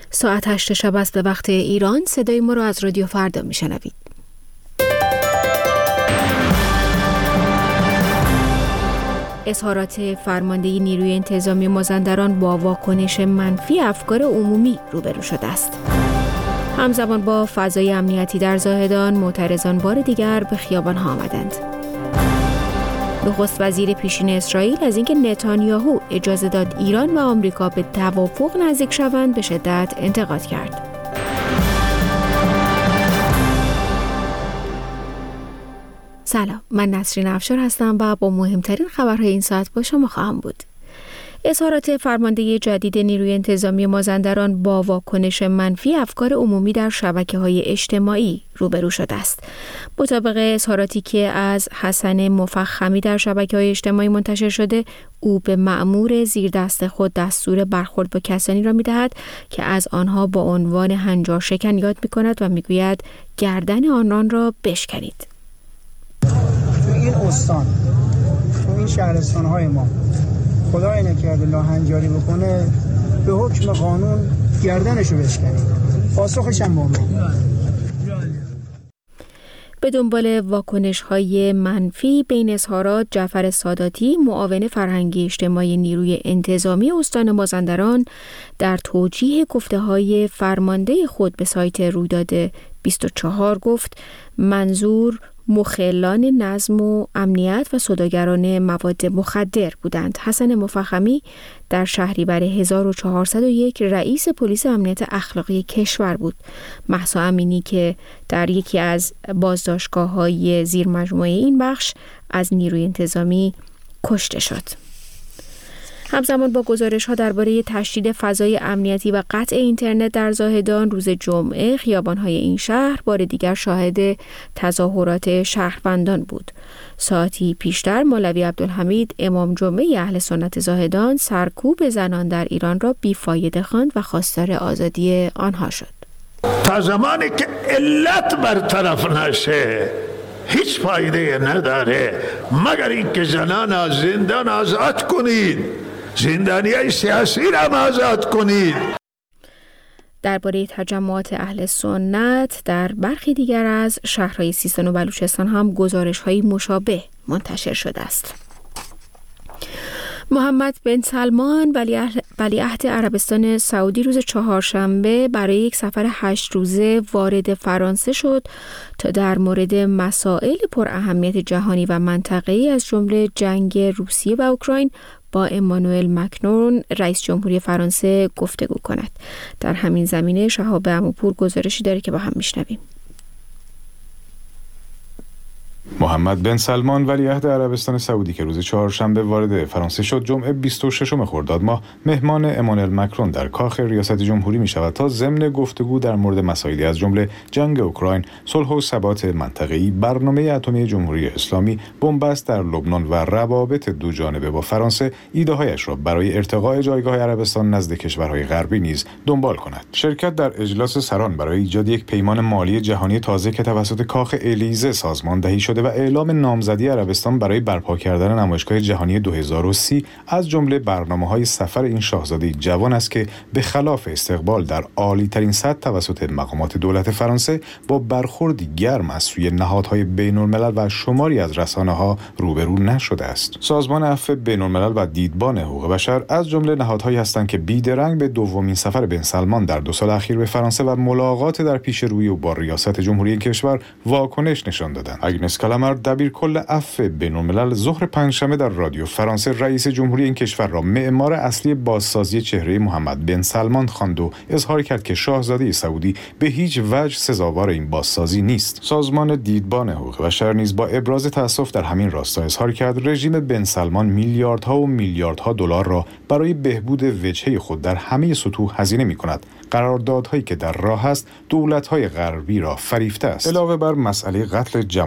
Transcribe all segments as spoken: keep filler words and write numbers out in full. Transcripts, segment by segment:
ساعت هشت شب است به وقت ایران. صدای ما را از رادیو فردا میشنوید. اظهارات فرمانده نیروی انتظامی مازندران با واکنش منفی افکار عمومی روبرو شده است. همزمان با فضای امنیتی در زاهدان، معترضان بار دیگر به خیابان‌ها آمدند. نخست وزیر پیشین اسرائیل از اینکه نتانیاهو اجازه داد ایران و آمریکا به توافق نزدیک شوند به شدت انتقاد کرد. سلام، من نسرین افشار هستم و با مهمترین خبرهای این ساعت با شما خواهم بود. اظهارات فرمانده جدید نیروی انتظامی مازندران با واکنش منفی افکار عمومی در شبکه‌های اجتماعی روبرو شده است. مطابق اظهاراتی که از حسن مفخمی در شبکه‌های اجتماعی منتشر شده، او به مأمور زیر دست خود دستور برخورد با کسانی را می‌دهد که از آنها با عنوان هنجار شکن یاد می‌کند و می‌گوید گردن آنان را بشکنید. تو این استان، تو این شهرستان‌های ما خدای نکرده لاهنجاری بکنه، به حکم قانون گردنشو بشکنید. پاسخش هم با به دنبال واکنش‌های منفی بین اظهارات، جعفر ساداتی، معاون فرهنگی اجتماعی نیروی انتظامی استان مازندران در توجیه گفته‌های فرمانده خود به سایت رویداد بیست و چهار گفت منظور مخلان نظم و امنیت و سوداگران مواد مخدر بودند. حسن مفخمی در شهریور هزار و چهارصد و یک رئیس پلیس امنیت اخلاقی کشور بود. مهسا امینی که در یکی از بازداشتگاه‌های زیر مجموعه این بخش از نیروی انتظامی کشته شد. همزمان با گزارش‌ها درباره تشدید فضای امنیتی و قطع اینترنت در زاهدان، روز جمعه خیابان‌های این شهر بار دیگر شاهد تظاهرات شهروندان بود. ساعتی پیشتر مولوی عبدالحمید امام جمعه اهل سنت زاهدان سرکوب زنان در ایران را بیفایده خواند و خواستار آزادی آنها شد. تا زمانی که علت برطرف نشه هیچ فایده نداره مگر اینکه زنان از زندان آزاد کنید، زندانیای سیاسی را آزاد کنید. درباره تجمعات اهل سنت در برخی دیگر از شهرهای سیستان و بلوچستان هم گزارش‌های مشابه منتشر شده است. محمد بن سلمان ولیعهد عربستان سعودی روز چهارشنبه برای یک سفر هشت روزه وارد فرانسه شد تا در مورد مسائل پر اهمیت جهانی و منطقه‌ای از جمله جنگ روسیه و اوکراین با امانوئل مکرون رئیس جمهوری فرانسه گفتگو کند. در همین زمینه شهاب عموپور گزارشی داره که با هم میشنویم. محمد بن سلمان ولیعهد عربستان سعودی که روز چهارشنبه وارد فرانسه شد، جمعه بیست و ششم خرداد ماه مهمان امانوئل مکرون در کاخ ریاست جمهوری می شود تا ضمن گفتگو در مورد مسائلی از جمله جنگ اوکراین، صلح و ثبات منطقه‌ای، برنامه اتمی جمهوری اسلامی، بنبست در لبنان و روابط دو جانبه با فرانسه ایده‌هایش را برای ارتقاء جایگاه عربستان نزد کشورهای غربی نیز دنبال کند. شرکت در اجلاس سران برای ایجاد یک پیمان مالی جهانی تازه که توسط کاخ الیزه سازماندهی شده و اعلام نامزدی عربستان برای برپا کردن نمایشگاه جهانی دو هزار و سی از جمله برنامه‌های سفر این شاهزاده جوان است که به خلاف استقبال در عالی‌ترین سطح توسط مقامات دولت فرانسه با برخوردی گرم از سوی نهادهای بین‌الملل و شماری از رسانه‌ها روبرو نشده است. سازمان عفو بین‌الملل و دیدبان حقوق بشر از جمله نهادهایی هستند که بیدرنگ به دومین سفر بن سلمان در دو سال اخیر به فرانسه و ملاقات در پیش روی او با ریاست جمهوری این کشور واکنش نشان دادند. اگنس کلمر دبیرکل عفو بین‌الملل ظهر پنجشنبه در رادیو فرانسه رئیس جمهوری این کشور را معمار اصلی بازسازی چهره محمد بن سلمان خواند و اظهار کرد که شاهزاده سعودی به هیچ وجه سزاوار این بازسازی نیست. سازمان دیدبان حقوق بشر نیز با ابراز تأسف در همین راستا اظهار کرد رژیم بن سلمان میلیاردها و میلیاردها دلار را برای بهبود وجهه خود در همه سطوح هزینه می‌کند. قراردادهایی که در راه است دولت‌های غربی را فریفته است. علاوه بر مسئله قتل جمال خاشقجی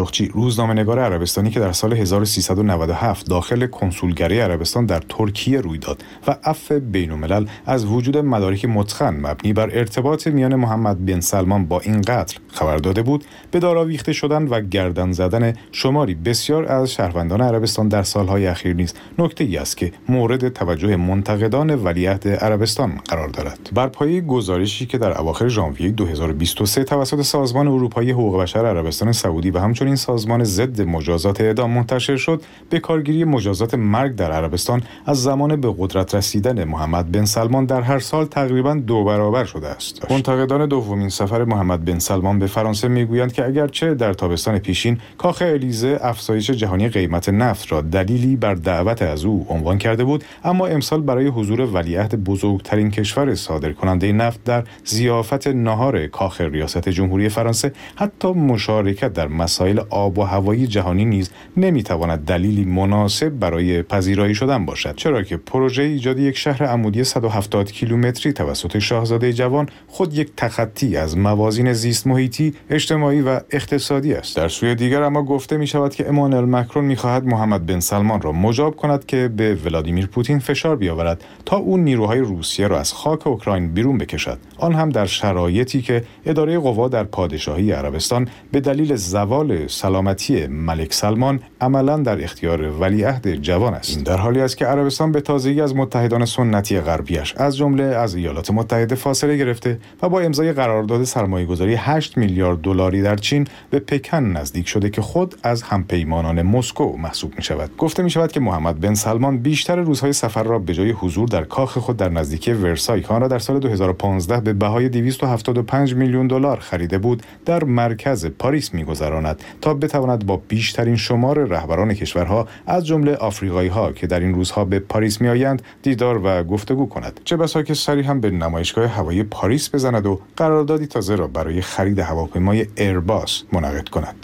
قراقچی، روزنامه‌نگار عربستانی که در سال هزار و سیصد و نود و هفت داخل کنسولگری عربستان در ترکیه روی داد و عفو بین‌الملل از وجود مدارک متقن مبنی بر ارتباط میان محمد بن سلمان با این قتل خبر داده بود، به دار آویخته شدن و گردن زدن شماری بسیار از شهروندان عربستان در سالهای اخیر نیز نکته‌ای است که مورد توجه منتقدان ولیعهد عربستان قرار دارد. بر پایه گزارشی که در اواخر ژانویه دو هزار و بیست و سه توسط سازمان اروپایی حقوق بشر عربستان سعودی و همچنین سازمان ضد مجازات اعدام منتشر شد، به کارگیری مجازات مرگ در عربستان از زمان به قدرت رسیدن محمد بن سلمان در هر سال تقریباً دو برابر شده است. منتقدان دومین سفر محمد بن سلمان به فرانسه میگویند که اگرچه در تابستان پیشین کاخ الیزه افزایش جهانی قیمت نفت را دلیلی بر دعوت از او عنوان کرده بود، اما امسال برای حضور ولیعهد بزرگترین کشور صادرکننده نفت در ضیافت نهار کاخ ریاست جمهوری فرانسه حتی مشارکت در مسائل آب و هوایی جهانی نیز نمیتواند دلیلی مناسب برای پذیرایی شدن باشد، چرا که پروژه ایجاد یک شهر عمودی صد و هفتاد کیلومتری توسط شاهزاده جوان خود یک تخطی از موازین زیست محیطی، اجتماعی و اقتصادی است. در سوی دیگر اما گفته می شود که امانوئل مکرون می خواهد محمد بن سلمان را مجاب کند که به ولادیمیر پوتین فشار بیاورد تا او نیروهای روسیه را از خاک اوکراین بیرون بکشد، آن هم در شرایطی که اداره قوا در پادشاهی عربستان به دلیل زوال سلامتی ملک سلمان عملاً در اختیار ولیعهد جوان است. این در حالی است که عربستان به تازگی از متحدان سنتی غربیش از جمله از ایالات متحده فاصله گرفته و با امضای قرارداد سرمایه‌گذاری هشت میلیارد دلاری در چین به پکن نزدیک شده که خود از همپیمانان مسکو محسوب می شود. گفته می شود که محمد بن سلمان بیشتر روزهای سفر را به جای حضور در کاخ خود در نزدیکی ورسای که آن را در سال دو هزار و پانزده به بهای دویست و هفتاد و پنج میلیون دلار خریده بود، در مرکز پاریس می‌گذراند تا بتواند با بیشترین شمار رهبران کشورها از جمله آفریقایی‌ها که در این روزها به پاریس می‌آیند دیدار و گفتگو کند. چه بسا که سری هم به نمایشگاه هوایی پاریس بزند و قراردادی تازه را برای خرید هواپیمای ایرباس منعقد کند.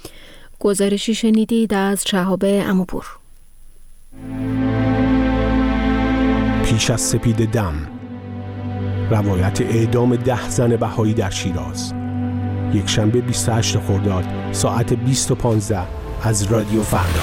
گزارشی شنیدید از شهاب عموپور. پیش از سپید دم، روایت اعدام ده زن بهایی در شیراز، یک شنبه بیست و هشتم خرداد ساعت بیست و پانزده از رادیو فردا.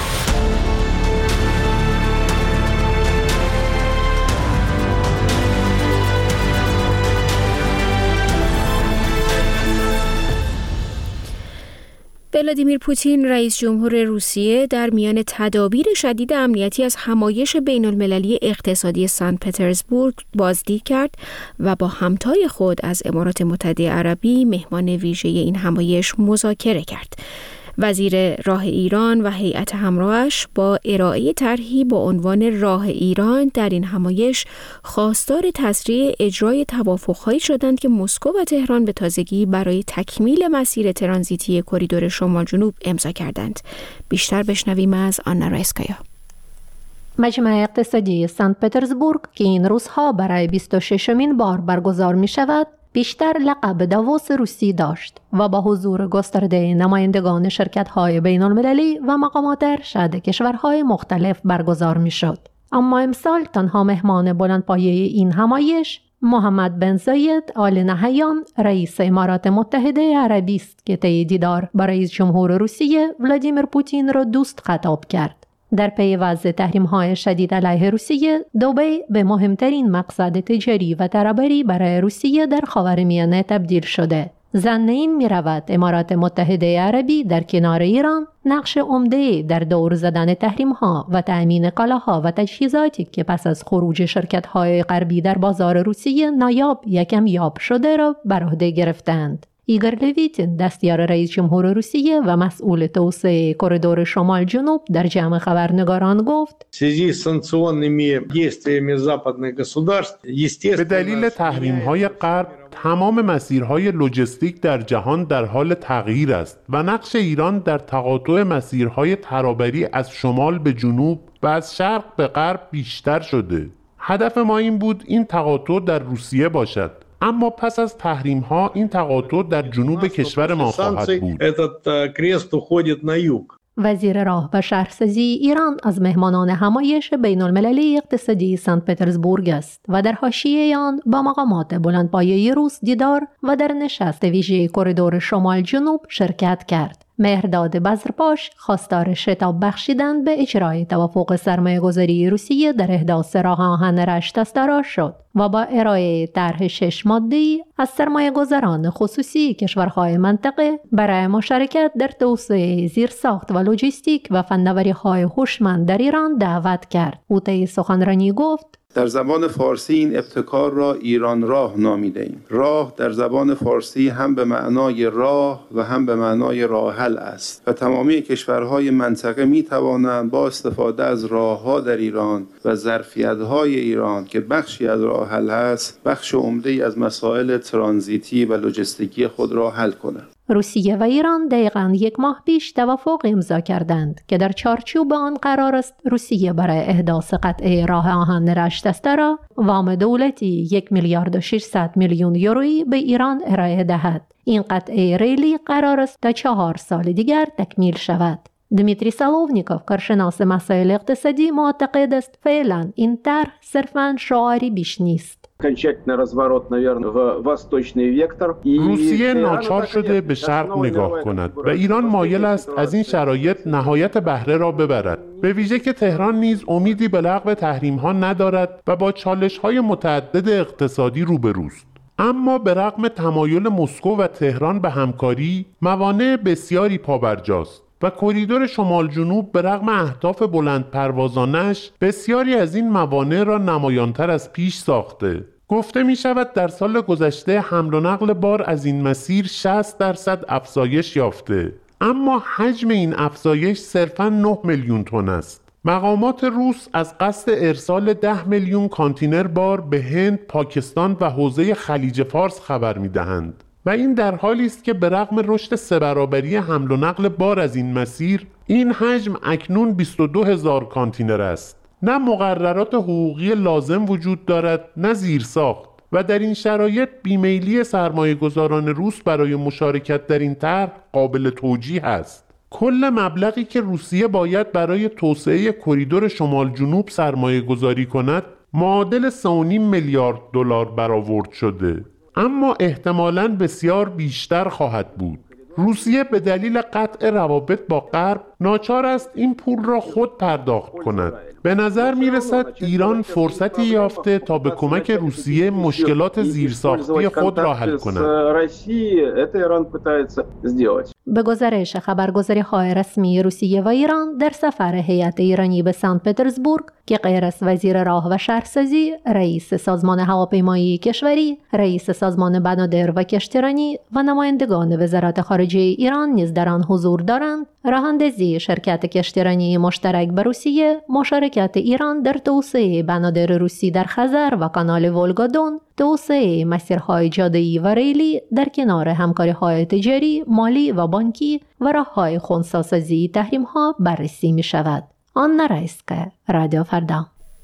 ولادیمیر پوتین رئیس جمهور روسیه در میان تدابیر شدید امنیتی از همایش بین المللی اقتصادی سن پترزبورگ بازدید کرد و با همتای خود از امارات متحده عربی مهمان ویژه این همایش مذاکره کرد. وزیر راه ایران و هیئت همراهش با ارائه طرحی با عنوان راه ایران در این همایش خواستار تسریع اجرای توافق‌هایی شدند که مسکو و تهران به تازگی برای تکمیل مسیر ترانزیتی کریدور شمال جنوب امضا کردند. بیشتر بشنویم از آنا رایسکایا. مجمع اقتصادی سن پترزبورگ که این روزها برای بیست و ششمین بار برگزار می شود، بیشتر لقب داووس روسی داشت و با حضور گسترده نمایندگان شرکت‌های بین‌المللی و مقامات ارشد کشورهای مختلف برگزار می‌شد. اما امسال تنها مهمان بلندپایه این همایش محمد بن زاید آل نهیان رئیس امارات متحده عربی است که طی دیدار با رئیس جمهور روسیه ولادیمیر پوتین را دوست خطاب کرد. در پی وضع تحریم‌های شدید علیه روسیه، دبی به مهمترین مقصد تجاری و ترابری برای روسیه در خاورمیانه تبدیل شده. ظن این می‌رود امارات متحده عربی در کنار ایران نقش عمده در دور زدن تحریم‌ها و تأمین کالاها و تجهیزاتی که پس از خروج شرکت‌های غربی در بازار روسیه نایاب یکم یاب شده را بر عهده گرفتند. ایگور لویتین دستیار رئیس جمهور روسیه و مسئول توسعه کریدور شمال جنوب در جمع خبرنگاران گفت به دلیل تحریم‌های غرب تمام مسیرهای لوجستیک در جهان در حال تغییر است و نقش ایران در تقاطع مسیرهای ترابری از شمال به جنوب و از شرق به غرب بیشتر شده. هدف ما این بود این تقاطع در روسیه باشد، اما پس از تحریم ها این تقاطع در جنوب کشور ما خواهد بود. وزیر راه و شهرسازی ایران از مهمانان همایش بین المللی اقتصادی سن پترزبورگ است و در حاشیه آن با مقامات بلندپایه روس دیدار و در نشست ویژه کریدور شمال جنوب شرکت کرد. مهرداد بزرپاش خواستار شتاب بخشیدن به اجرای توافق سرمایه‌گذاری روسیه در احداث راه آهن رشت استرا شد و با ارائه طرح شش ماده‌ای از سرمایه‌گذاران خصوصی کشورهای منطقه برای مشارکت در توسعه زیرساخت و لوجستیک و فناوری‌های هوشمند در ایران دعوت کرد. او طی سخنرانی گفت: در زبان فارسی این ابتکار را ایران راه نامیده ایم. راه در زبان فارسی هم به معنای راه و هم به معنای راه حل است و تمامی کشورهای منطقه می توانند با استفاده از راهها در ایران و ظرفیت‌های ایران که بخشی از راه حل است، بخش عمده‌ای از مسائل ترانزیتی و لوجستیکی خود را حل کنند. روسیه و ایران دقیقاً یک ماه پیش توافق امضا کردند که در چارچوب آن قرار است روسیه برای احداث قطعه راه آهن رشت استرا وام دولتی یک میلیارد و ششصد میلیون یورویی به ایران ارائه دهد. این قطعه ریلی قرار است تا چهار سال دیگر تکمیل شود. دمیتری سالوونیکوف، کارشناس مسائل اقتصادی، معتقد است فعلا این طرح صرفاً شعاری بیش نیست. روسیه ناچار شده به شرق نگاه کند و ایران مایل است از این شرایط نهایت بهره را ببرد، به ویژه که تهران نیز امیدی به لغو تحریم‌ها ندارد و با چالش‌های متعدد اقتصادی روبروست. اما به رغم تمایل مسکو و تهران به همکاری، موانع بسیاری پابرجاست و کریدور شمال جنوب به رغم اهداف بلند پروازانش بسیاری از این موانع را نمایانتر از پیش ساخته. گفته می شود در سال گذشته حمل و نقل بار از این مسیر شصت درصد افزایش یافته، اما حجم این افزایش صرفاً نه میلیون تن است. مقامات روس از قصد ارسال ده میلیون کانتینر بار به هند، پاکستان و حوزه خلیج فارس خبر می دهند. و این در حالی است که به رغم رشد سه برابری حمل و نقل بار از این مسیر، این حجم اکنون بیست و دو هزار کانتینر است. نه مقررات حقوقی لازم وجود دارد، نه زیرساخت و در این شرایط بیمیلی سرمایه‌گذاران روس برای مشارکت در این طرح قابل توجیه است. کل مبلغی که روسیه باید برای توسعه کریدور شمال جنوب سرمایه گذاری کند معادل سه و نیم میلیارد دلار برآورد شده، اما احتمالاً بسیار بیشتر خواهد بود. روسیه به دلیل قطع روابط با غرب ناچار است این پول را خود پرداخت کند. به نظر می رسد ایران فرصتی یافته تا به کمک روسیه مشکلات زیرساختی خود را حل کند. به گزارش خبرگزاری های رسمی روسیه و ایران، در سفر هیئت ایرانی به سنت پترزبورگ که غیر از وزیر راه و شهرسازی، رئیس سازمان هواپیمایی کشوری، رئیس سازمان بنادر و کشتیرانی و نمایندگان وزارت خارجه ایران نیز در آن حضور دارند، راهاندازی شرکت کشتیرانی مشترک به روسیه، مشارکت ایران در توسعه بنادر روسی در خزر و کانال ولگا-دون، توسعه مسیرهای جاده‌ای و ریلی در کنار همکاری‌های تجاری، مالی و بانکی و راه‌های خنثی‌سازی تحریم‌ها بررسی می‌شود. آن رئیس‌ک رادیو فردا.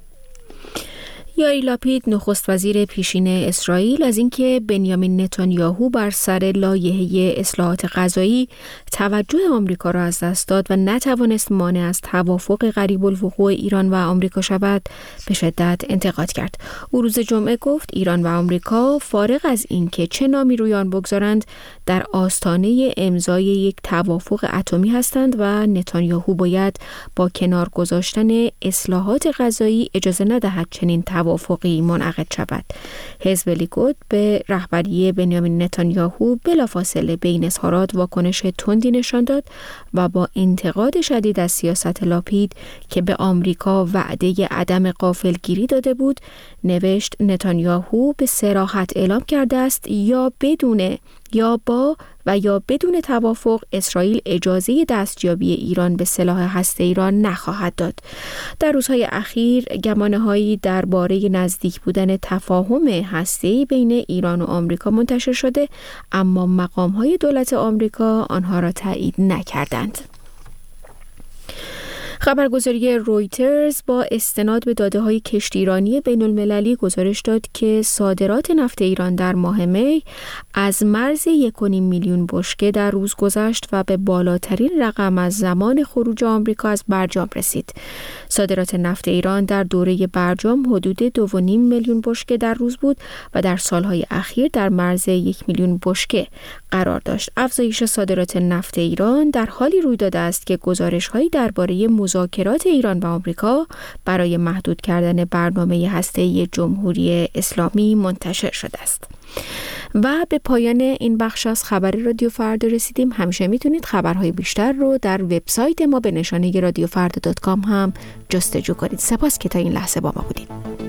یائیر لاپید، نخست وزیر پیشین اسرائیل، از اینکه بنیامین نتانیاهو بر سر لایحه اصلاحات قضایی توجه آمریکا را از دست داد و نتوانست مانع از توافق قریب الوقوع ایران و آمریکا شود، به شدت انتقاد کرد. او روز جمعه گفت ایران و آمریکا فارغ از اینکه چه نامی روی آن بگذارند در آستانه امضای یک توافق اتمی هستند و نتانیاهو باید با کنار گذاشتن اصلاحات قضایی اجازه ندهد چنین توافقی منعقد شود. حزب لیکود به رهبری بنیامین نتانیاهو بلافاصله به این اظهارات واکنش تندی نشان داد و با انتقاد شدید از سیاست لاپید که به آمریکا وعده عدم غافلگیری داده بود، نوشت نتانیاهو به صراحت اعلام کرده است یا بدون یا با و یا بدون توافق اسرائیل اجازه دستیابی ایران به سلاح هسته‌ای را نخواهد داد. در روزهای اخیر گمانه‌هایی درباره نزدیک بودن تفاهم هسته‌ای بین ایران و آمریکا منتشر شده، اما مقام‌های دولت آمریکا آنها را تایید نکردند. خبرگزاری رویترز با استناد به داده‌های کشتیرانی بین‌المللی گزارش داد که صادرات نفت ایران در ماه می از مرز یک و نیم میلیون بشکه در روز گذشت و به بالاترین رقم از زمان خروج آمریکا از برجام رسید. صادرات نفت ایران در دوره برجام حدود دو و نیم میلیون بشکه در روز بود و در سالهای اخیر در مرز یک میلیون بشکه قرار داشت. افزایش صادرات نفت ایران در حالی روی داده است که گزارش‌هایی درباره مذاکرات ایران و آمریکا برای محدود کردن برنامه هسته‌ای جمهوری اسلامی منتشر شده است. و به پایان این بخش از خبر رادیو فردا رسیدیم. همیشه میتونید خبرهای بیشتر رو در وبسایت ما به نشانه رادیو فردا دات کام هم جستجو کنید. سپاس که تا این لحظه با ما بودید.